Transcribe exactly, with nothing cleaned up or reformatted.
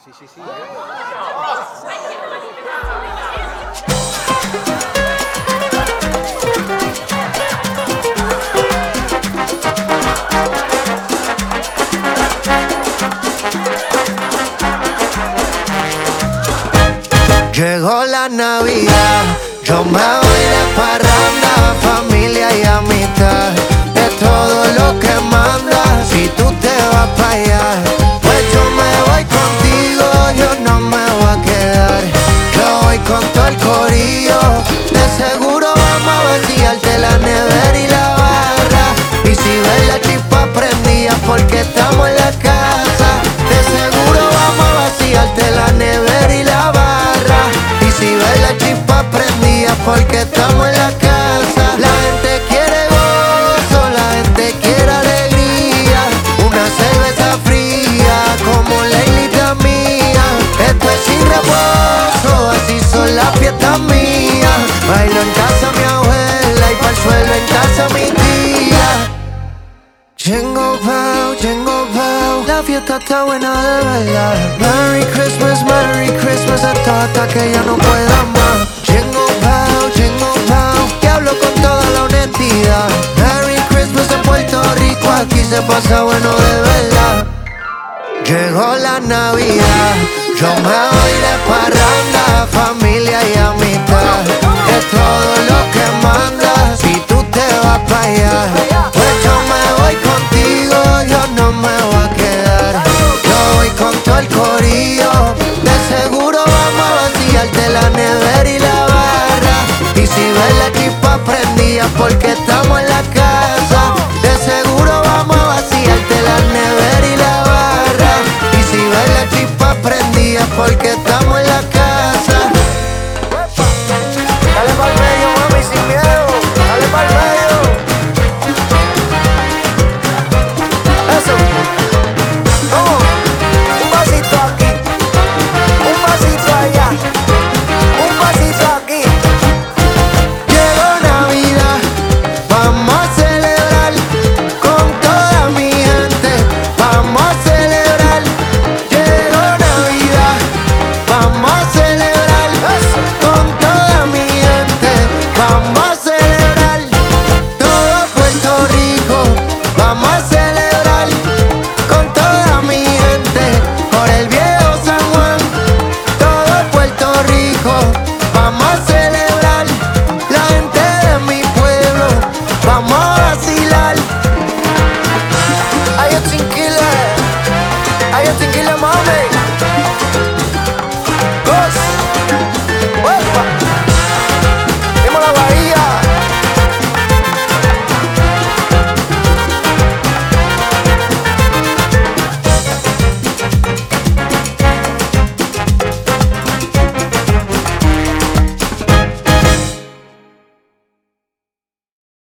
Sí, sí, sí. Llegó la Navidad, yo me voy de parranda, familia y amistad, de todo lo que mandas. Si tú te vas pa' allá, pues yo me voy contigo, yo no me voy a quedar. Yo voy con todo el corillo, de seguro vamos a vaciarte la nevera y la barra. Y si ves la chispa prendida porque estamos en la casa, de seguro vamos a vaciarte la nevera y la barra. Si ves la chispa prendida porque estamos en la casa. La gente quiere gozo, la gente quiere alegría, una cerveza fría como la islita mía. Esto es sin reposo, así son las fiestas mías. Bailo en casa mi abuela y pa'l suelo en casa mi tía. Jingle bell, jingle bell, la fiesta está buena de verdad. Merry Christmas, Merry Christmas, esto hasta que ya no pueda más. Jingle bell, jingle bell, que hablo con toda la honestidad. Merry Christmas en Puerto Rico, aquí se pasa bueno de verdad. Llegó la Navidad, yo me voy de parranda, familia y amistad, es todo lo que manda. Si tú te vas pa' allá, pues yo me voy contigo, yo no me voy a quedar. Yo voy con todo el corillo, de seguro vamos a vaciarte la nevera y la barra. Y si ves la chispa prendida porque estamos en la casa, de seguro vamos a vaciarte la nevera y la barra. Y si ves la chispa prendida porque estamos